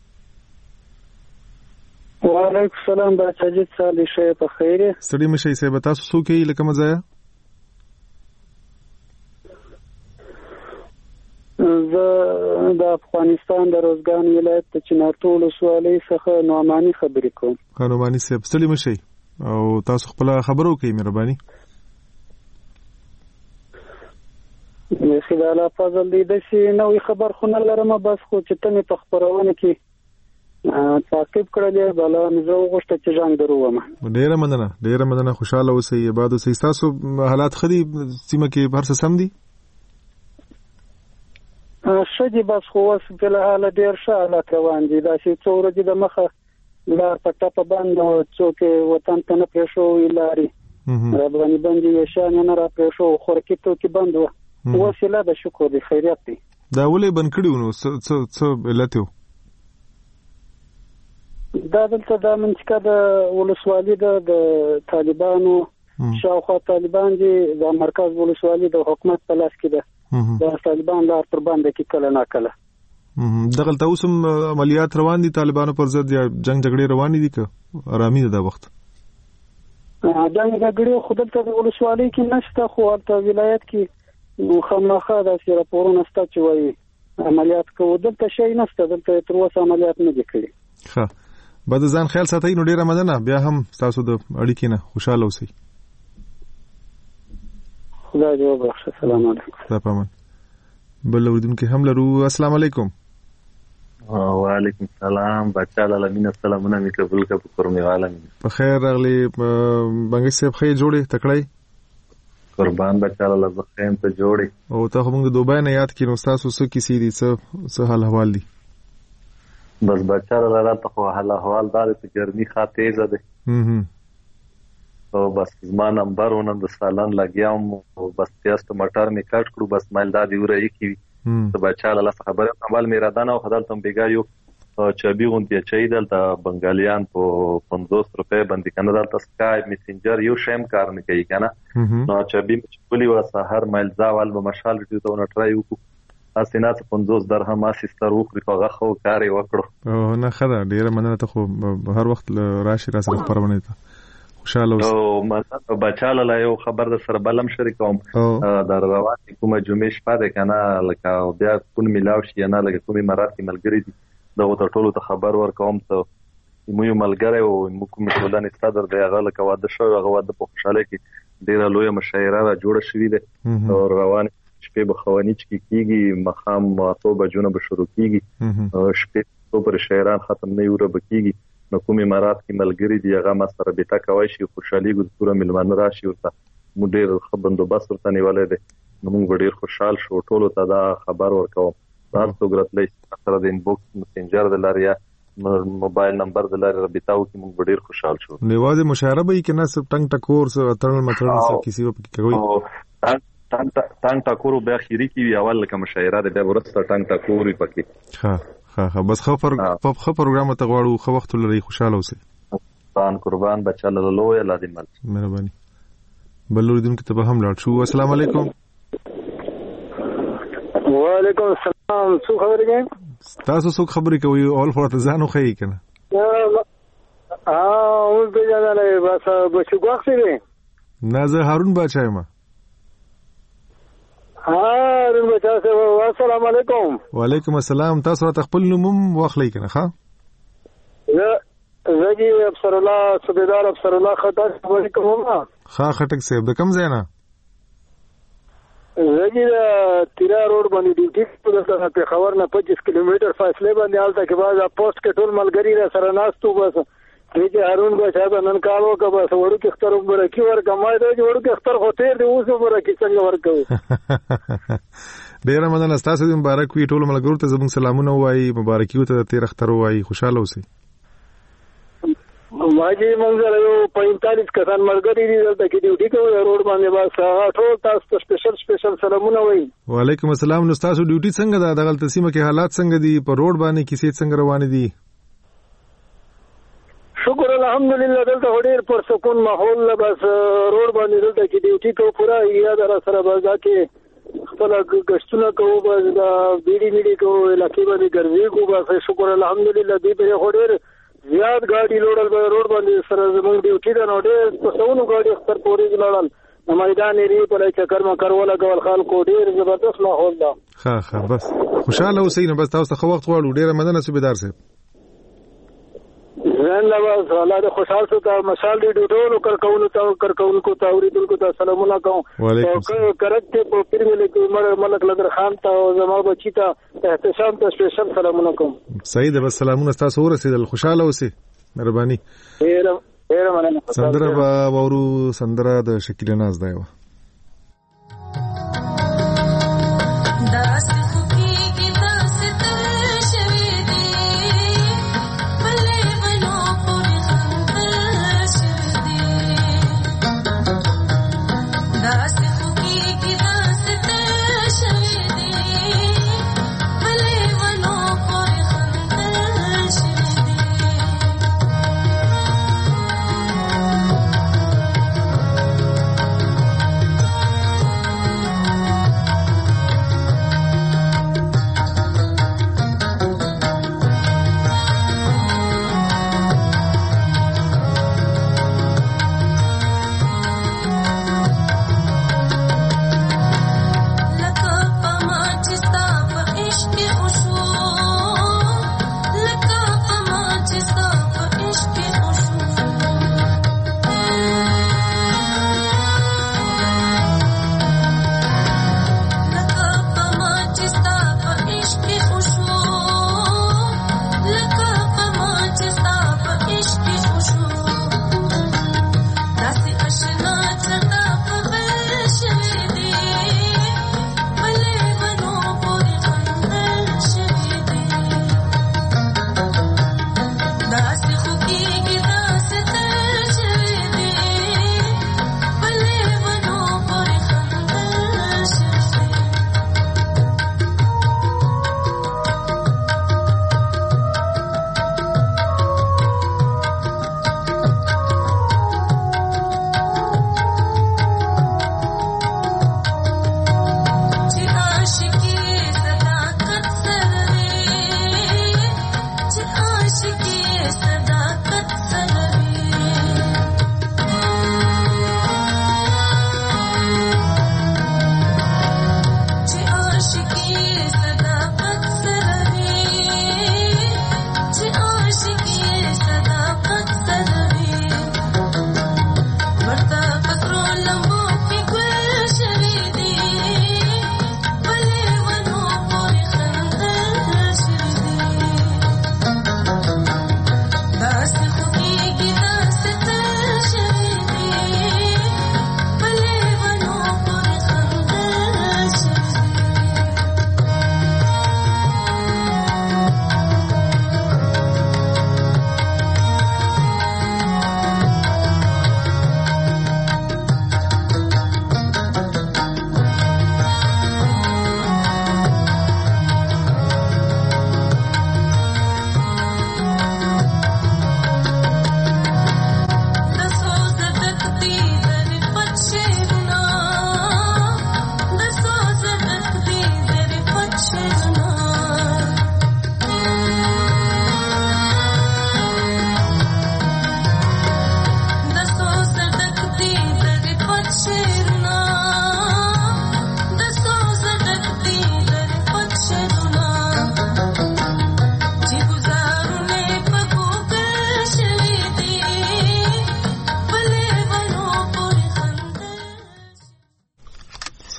وعلیکم السلام. دا ساجد صالح شه په خیر. سړی مشه یې به تاسو څوک یې لکه مزایا؟ زه د افغانستان د روزګان ولایت د چنارتو ولسوالۍ څخه نعمانی خبرې کوم. نعمانی صاحب سړی مشه او تاسو خپل خبرو کوي مهرباني. خدای الله فضل دې د شي نوې خبر خو نه لرم، بس خو چې ته مې په خبرونه کې تعقیب کړلې بلا مې زه وغوښته چې ځان درو ومه. ډیره مننه ډیره مننه. خوشاله اوسئ، آباد اوسئ. تاسو حالات خدي سیمه کې هر څه سم دي؟ ښه دي، بس خو اوس په حاله ډیر ښه حالات روان دي. دا چې څو ورځې د مخه لار په ټاپه بند او څوک وطن ته نه پرېښو لارې را باندې بندي یشان نه را پرېښو خورکې توکې بند و. وسیله د شکر دی خیریت دی. دا ولې بند کړیو نو څه څه علت یو؟ دا دلته د منطقه د ولسوالۍ د طالبانو شاوخوا طالبان دي، د مرکز ولسوالۍ د حکومت په لاس کې ده. د طالبان لار پر باندې کې کله نه کله دغه تاسو عملیات روان دي طالبانو پر ضد یا جنگ جګړې روان دي که آرامي ده د وخت؟ جنگ جګړې خو دلته د ولسوالۍ کې نشته، خو هلته ولایت کې نو خامخا داسې راپورونه شته چې وایي عملیات کوو. دلته شی نشته، دلته تر اوسه عملیات نه دي کړي. ښه، بعد ځان خیال ساتئ. نو ډیره مننه، بیا هم تاسو د اړیکې نه خوشاله اوسئ. خدای دې وبخښي. السلام علیکم. خدا پامان. بل اوریدونکي هم لرو. السلام علیکم. وعلیکم السلام. بچا لاله مینه سلامونه می قبول کا پکرمه عالم. په خیر راغلی بنګ صاحب، خې جوړې تکړای قربان. بچا لاله زخم ته جوړې. او ته موږ دوبای نه یاد کینو تاسو څه کیسې دي، څه څه حال احوال دي؟ بس بچا لاله ته خو حال احوال دار ته ګرمي خا تیزه ده. هم او بس زما نمبر ونه د سالن لګیام، او بس تیاست مټر می کټ کړو، بس مال دا دی ورې کی ته بچا لاله خبره عمل می را دانه او خدای تم بیګایو چابي غونډه چي دلته بنگالیان په پنځوس روپے باندې کنه دلته سکای میسنجر یو شیم کار نه کوي کنه. نو چابي چولي و سحر مایل ځاول به مشال ډیو ته نه ټرای وکړو، اسینات پنځوس درهم اسستر وکړو، هغه خو کار وکړو. او نه خدا ډیره مننه ته، خو هر وخت راشي را سره پرونه ته خوشاله اوسه. او مطلب بچاله لا یو خبر در سره بلم شریکوم در روان کومه جمعې شپه ده کنه، لکه بیا کون ملاو شي نه، لکه کومي مراد کې ملګری دي دغه ته ټولو ته خبر ورکوم. ته مو یو ملګری او مو کوم ټولنې صدر دی، هغه لکه واده شو، هغه واده په خوشاله کې ډیره لوی مشاعره را جوړه شوې ده. او روان شپې به خوانیچ کې کیږي، مخام ماتو بجونه به شروع کیږي، شپې تو پر شاعران ختم نه یوره بکیږي. نو کومي مراد کې ملګری دی هغه ما سره به تا کوي شي، خوشحالي ګل پورا ملمن راشي ورته مو ډیر خبرندو بس ورته نیولې ده. نو موږ ډیر خوشحال شو، ټولو ته دا خبر ورکوم. تاسو ګرځلې سره د انبوکس مسنجر د لاریا موبایل نمبر د لارې رابطاو کې موږ ډیر خوشحال شو. نیوازه مشاعره به کې نه سب ټنګ ټکور سره اترل مترل سره کسی په کې کوي ټنګ ټنګ ټکور به اخیری کې اول لکه مشاعره د بیا ورسته ټنګ ټکور پکې. ها ها ها بس خو پر خو پروګرام ته غواړو، خو وخت لري، خوشاله اوسئ. قربان قربان بچا له لوی الله دې مل. مهرباني. بل اوریدونکو ته به هم لاړ شو. السلام علیکم. وعلیکم السلام. څو خبرې کوي؟ تاسو څو خبرې کوي؟ اول خو ته ځانو خې کنه. اه اوس به ځانله بس بچو غوښتي دي. نه زه هارون بچای ما. هارون بچا سه. السلام علیکم. وعلیکم السلام. تاسو راته خپل نوم واخلئ کنه. ښه زه زګي افسر الله صوبیدار افسر الله خطر علیکم. ښه خټک صاحب د کم ځای نه؟ زګي تیرا روډ باندې ډیوټي په دغه په خبر نه پچیس کیلومتر فاصله باندې حالت کې بعد پوسټ کې ټول ملګری را سره ناستو. بس دې هارون بچا به نن کارو کا بس وړو کې ختر ورکی ورکه ما دې وړو کې ختر خطر دی اوس ورکی څنګه ورکو. ډیر مننه تاسو دې مبارک وي. ټول ملګرو ته زموږ سلامونه وایي، مبارکي ته تیر اختر وایي، خوشاله اوسئ. ماجی منځره یو پینتالیس کسان ملګری دي دلته کې ډیوټي کوي روډ باندې. بس ټول تاسو ته سپیشل سپیشل سلامونه وایي. وعلیکم السلام. نو تاسو ډیوټي څنګه ده؟ دغه تسمه کې حالات څنګه دي؟ په روډ باندې کیسې څنګه روان دي؟ شکر الحمدلله دلته ډیر پر سکون ماحول. بس روډ باندې دلته کې ډیوټي کوو پورا یا در سره بازا کې خپل غشتونه کوو، بس دا بیډي بیډي کوو، علاقې باندې ګرځي کوو. بس شکر الحمدلله دې په ډیر زیات ګاډي لوړل به روډ باندې سره زموږ ډیوټي ده. نو ډېر په سونو ګاډي اختر پورې لړل د میدان ایري په لای چکر ما کارواله کول خلکو ډېر زبردست ماحول ده. ښه ښه بس خوشاله اوسئ. نو بس تاسو ته وخت غواړو. ډېره مننه صوبیدار صاحب. زين لا بس الله دې خوشاله شو. تا مشال دې ډوډو کارکونکو ته کارکونکو ته اوریدونکو ته سلامونه کوم. او کرکټ په پیرمل کې مر ملک لدر خان ته او زما بچی ته احتشام ته سپیشل سلامونه کوم. صحیح ده. بس سلامونه تاسو ورسېدل. خوشاله اوسئ. مهرباني. ډېر ډېر مننه. سندره به وورو. سندره د شکیل ناز دی.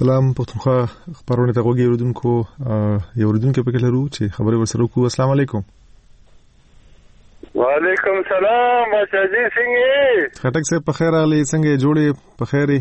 سلام پښتونخوا خبرونه ته وګورئ اوردونکو یو اوردونکو په کې لرو چې خبرې ورسره وکړو. السلام علیکم. وعلیکم السلام بچاجي څنګه خټک صاحب په خیر علي څنګه جوړې په خیرې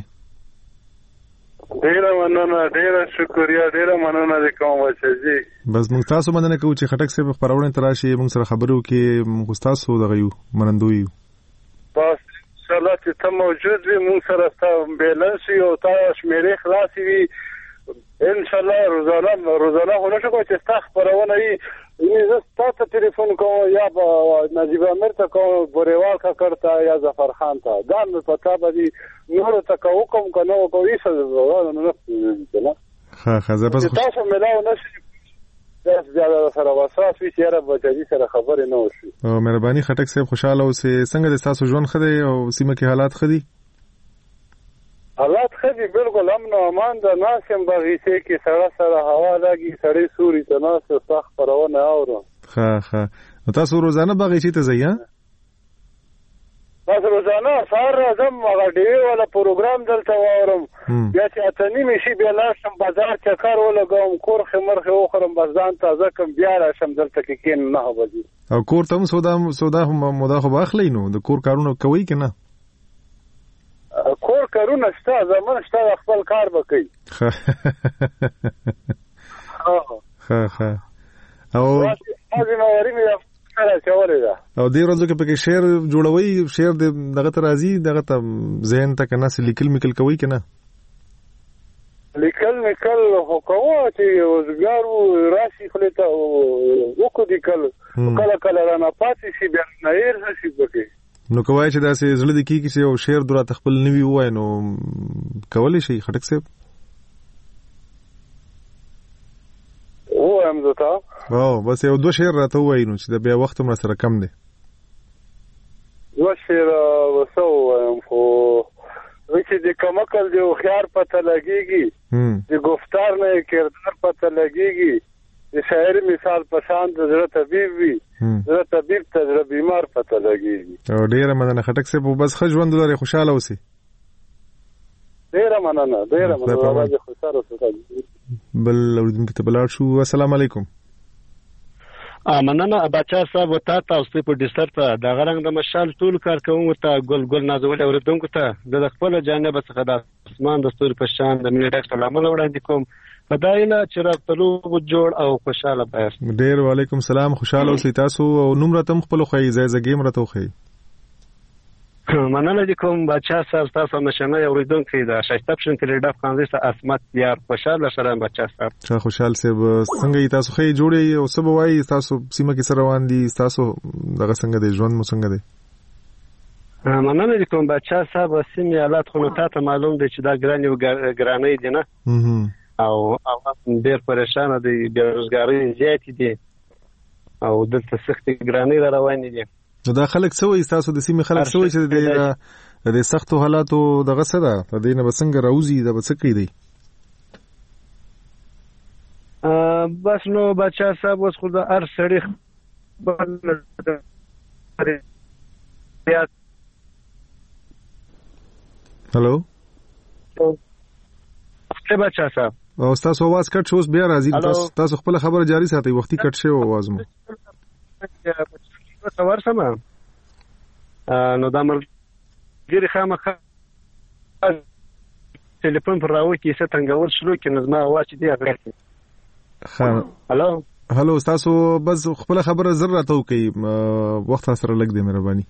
ډیره مننه ډیره شکریا ډیره مننه کوم بچاجي. بس موږ تاسو مننه کوو چې خټک صاحب خبرونه تراشي موږ سره خبرو کې موږ تاسو دغه یو منندوی بس ان شاء الله چې ته موجود وي موږ سره تاسو بیلنس یو تاسو شمیرې خلاص وي ان شاء الله روزانه روزانه هونه شو چې تاسو خبرونه وي زه تاسو ټلیفون کوم یا نجیب امیر ته کوم بوریوال کا کرتا یا ظفر خان ته دا نو پتا باندې نور ته کوم کنه کوي څه نه نه ها خزه بس تاسو ملاو نشي داس زیاده سره واساس وی چې را بچی سره خبر نه وشي. او مهرباني خټک صاحب خوشاله اوسې څنګه د تاسو ژوند خدي او سیمه کې حالات خدي؟ حالات خدي بالکل امن او امان د ناسم بغیسه کې سره سره هوا لګي سړی سوري ته ناس سخت پرونه اورو. ها ها نو تاسو روزانه بغیسه ته ځئ؟ تاسو روزانه سهار راځم هغه ډیوی ولا پروګرام دلته واورم بیا چې اتنی مشي بیا لاشم بازار چکر ولګوم کور خمرخه وخرم بازان تازه کم بیا راشم دلته کې کین نه وځي. او کور ته سودا سودا هم مداخله باخلی نو د کور کارونه کوي کنه؟ کور کارونه شته زمون شته خپل کار وکي. ها ها او هغه نو ورې مې او دې ورځو کې پکې شعر جوړوي شعر دغه ته راځي دغه ته ذهن ته کنه لیکل میکل کوي کنه لیکل میکل خو کوه چې وزګارو راشي خلته وکړي دي کله کله کله را نه پاتې شي بیا نه یې شي پکې نو کوی چې داسې زړه د کیږي چې یو شعر درا تخپل نوي وای نو کولی شي خټک صاحب او هم زتا او بس یو دو شعر راته وای نو چې د بیا وخت مر سره کم دی دو شعر وسو هم خو چې د کمکل دی خيار پته لګيږي د گفتار نه کردار پته لګيږي د شاعر مثال پسند زړه طبيب وي زړه طبيب ته زړه بیمار پته لګيږي او ډیره مننه خټک صاحب بس ښه ژوند لري خوشاله اوسئ. ډیره مننه ډیره مننه راځي خوشاله اوسئ. بل اوردونکو ته بلار شو. السلام علیکم. مننه بچا صاحب وتا تاسو په ډیسر ته د غرنګ د مشال ټول کار کوم ته ګل ګل نازول اوردونکو ته د خپل جانب څخه د اسمان د ستوري په شان د ملي ډاکټر سلام وړاندې کوم فدایله چې راغلو جوړ او خوشاله پاس. ډیر وعلیکم السلام خوشاله اوسئ تاسو او نوم راتم خپل خو یې زای زګیم راته خو مننه دي کوم بچا صاحب تاسو نشنه اوریدونکو د شایسته کې ډاف کانزیس اسمت یار خوشاله سره بچا صاحب چا خوشاله سه څنګه تاسو خې جوړي او سبا وای تاسو سیمه کې سره روان دي تاسو دغه څنګه دی ژوند مو څنګه دی؟ مننه دي کوم بچا صاحب سیمه حالات خو ته معلوم دي چې دا ګرانی او ګرانی دي نه او او ډیر پریشان دي بیروزګاری زیات دي او دلته سخت ګرانی روان دي. نو دا خلک سوې تاسو د سیمې خلک سوې چې د د سختو حالاتو دغه سره د دې نه بسنګ راوزي د بسکې دی بس نو بچا صاحب اوس خو د هر سړي هلو څه بچا صاحب او تاسو आवाज کټ شوس بیا راځي تاسو تاسو خپل خبره جاری ساتي وختي کټ شوی आवाज مو تصور سم نو دا مرګري خامخا ټلیفون پر راو کې څه څنګه شروع کې نظم واچ دی هغه ها هلو هلو تاسو بس خپل خبره زر راته کوي وخت سره لګ دی مهرباني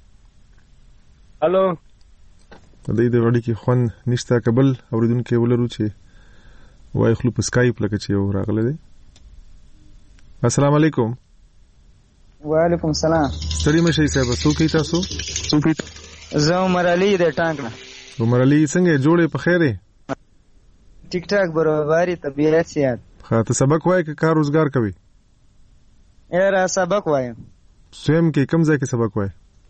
هلو د دې د وړي کې خون نشته قبل اوریدونکو ولرو چې وای خپل په سکایپ لکه چې راغله دي. السلام علیکم. وعلیکم السلام. ستړي مشي صاحب څوک کی تاسو؟ زه عمر علي د ټانګ نه. عمر علي څنګه جوړې په خیره؟ ټیک ټاک برابرۍ طبيعت سیات. ها ته سبق وای که کار روزګار کوي؟ یاره سبق وایم. سویم کې کوم ځای کې سبق وای؟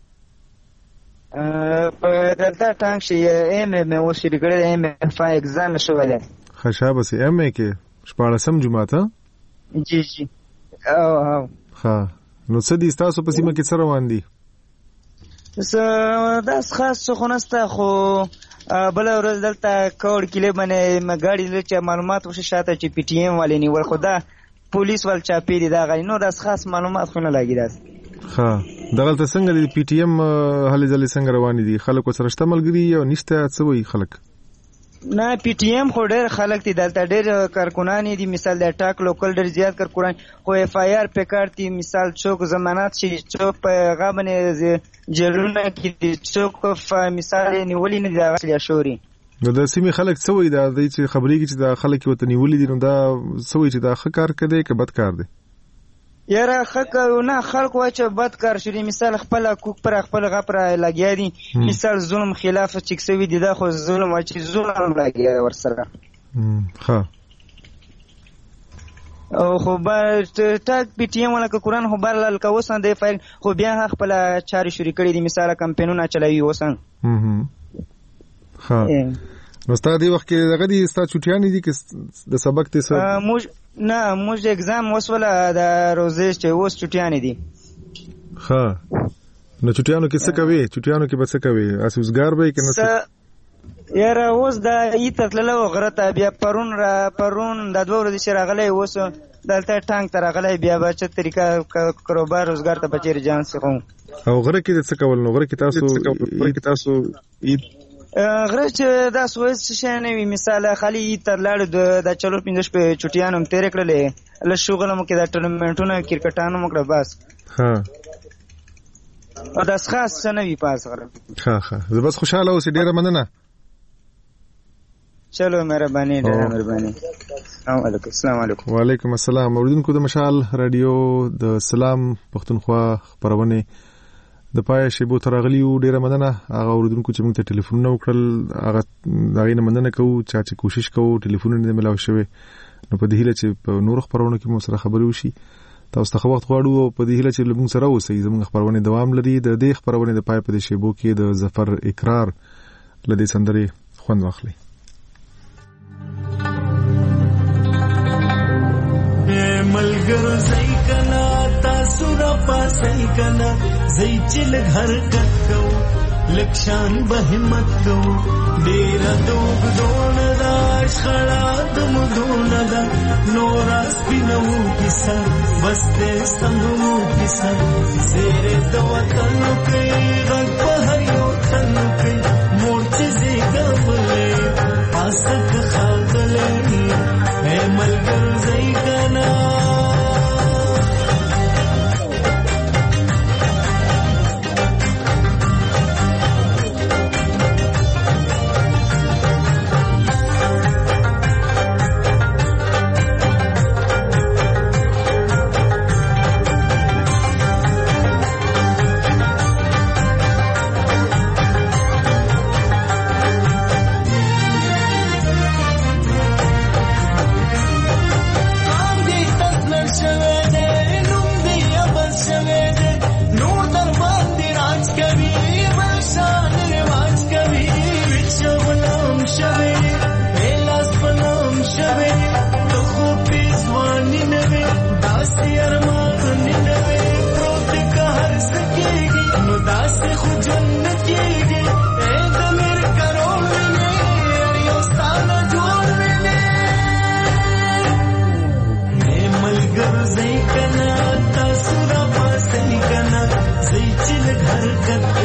په دلته ټانګ شي ایم ام او شي کړه ایم اف ایگزام شوله. خشابه سي ایم ای کې شپاړسم جمعه ته؟ جی جی. او او. ها نو څه دي تاسو په سیمه کې څه روان دي؟ څه داس خاص څه خو نسته خو بل ورځ دلته کوړ کلی باندې ګاډي لچ معلومات وشي شاته چې پی ټی ایم والے نیول خدا پولیس ول چاپی دي دا غلی نو داس خاص معلومات خو نه لګی داس. ها دغلته څنګه د پی ټی ایم هلې ځلې څنګه روان دي خلک سره شته ملګری او نشته څه وایي خلک؟ نه پی ټی ایم خو ډېر خلک دي دلته ډېر کارکونان دي مثال د ټاک لوکل ډېر زیات کارکونان خو اف آی آر پکړ دي مثال چوک ضمانت شي چوک په غابنه جلونه کې دي چوک مثال نیولې نه دی اصلي شوري د سیمې خلک څه وایي دا د چې خبرې کې چې دا خلک وته نیولې دي نو دا څه وایي چې دا ښه کار کوي که بد کار دی؟ یاره خلک نه خلک وایي چې بد کار شوی مثال خپل کوک پر خپل غپر لګیا دي مثال ظلم خلاف چې څه دي دا خو ظلم وایي چې ظلم لګیا ورسره. ها او خو بر ټاک پی ټی ایم ولا قرآن خو بر لال کا وسن دی فایل خو بیا خپل چاري شوري کړی دي مثال کمپینونه چلوي وسن. ها نو ستا دی وخت کې دغه دي ستا چټیان دي چې د سبق ته سره موږ نه موږ اگزام وسوله د روزي چې اوس چټیان دي. ها نو چټیانو کې څه کوي چټیانو کې به څه کوي اسوسګار به کې نه یاره اوس د ایت تللو غرته بیا پرون را پرون د دوه ورځې شراغلې اوس دلته ټانک تر غلې بیا به چې طریقه کاروبار روزګار ته بچیر جان سي او غره کې څه کول نو غره کې تاسو غره کې تاسو ایت غره چې دا سویس شې نه وي مثال خالي تر لاړ د چلو پنځه په چټیانو تیر کړلې له شغل مو کې د ټورنمنټونو کرکټانو مو کړ بس. ها او دا خاص څه نه وي پاس غره. ها ها زه بس خوشاله اوسې ډیره مننه. چلو مهرباني ډیره مهرباني. السلام علیکم. السلام علیکم. وعلیکم السلام. اوریدونکو د مشال رادیو د سلام پښتونخوا خبرونه د پای شیبو ترغلیو ډیره مننه. هغه اوریدونکو چې موږ ته ټلیفون وکړل هغه دغه نه مننه کوو چې کوشش کوو ټلیفون نه ملاو شوي نو په دې هیله چې په نور خبرونه کې مو سره خبرې وشي تاسو ته وخت غواړو په دې هیله چې موږ سره اوسئ زموږ خبرونه دوام لري د دې خبرونه د پای په شیبو کې د ظفر اقرار لدې سندري خوند واخلي. ملګرو زئی کنا تاسو را پاسای کنا زئی چل گھر کتو لکشان به همت کو ډیر دوغ دون دا شړا دم دون دا نور سپینو کیسه بس دې ستنو کیسه زیر د وطن کې غږ په هر یو تن کې مورچې ګملې پاسک خاغلې اے ملګرو زئی کنا घर